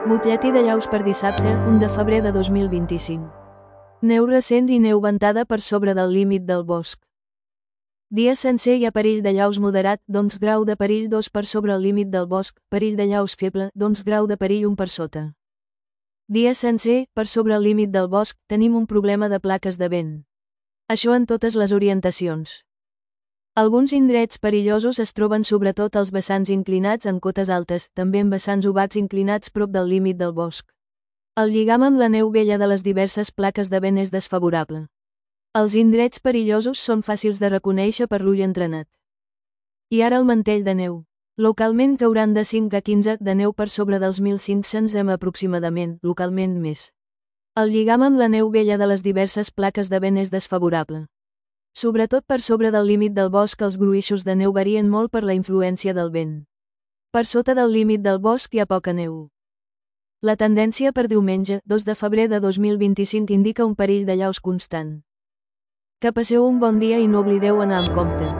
Butlletí de llaus per dissabte, 1 de febrer de 2025. Neu recent i neu ventada per sobre del límit del bosc. Dia sencer i a perill de llaus moderat, d'11 grau de perill 2 per sobre el límit del bosc, perill de llaus feble, d'11 grau de perill 1 per sota. Dia sencer, per sobre el límit del bosc, tenim un problema de plaques de vent. Això en totes les orientacions. Alguns indrets perillosos es troben sobretot als vessants inclinats en cotes altes, també en vessants ovats inclinats prop del límit del bosc. El lligam amb la neu vella de les diverses plaques de vent és desfavorable. Els indrets perillosos són fàcils de reconèixer per l'ull entrenat. I ara el mantell de neu. Localment cauran de 5 a 15 de neu per sobre dels 1.500 m aproximadament, localment més. El lligam amb la neu vella de les diverses plaques de vent és desfavorable. Sobretot per sobre del límit del bosc els gruixos de neu varien molt per la influència del vent. Per sota del límit del bosc hi ha poca neu. La tendència per diumenge, 2 de febrer de 2025 indica un perill de llaus constant. Que passeu un bon dia i no oblideu anar amb compte.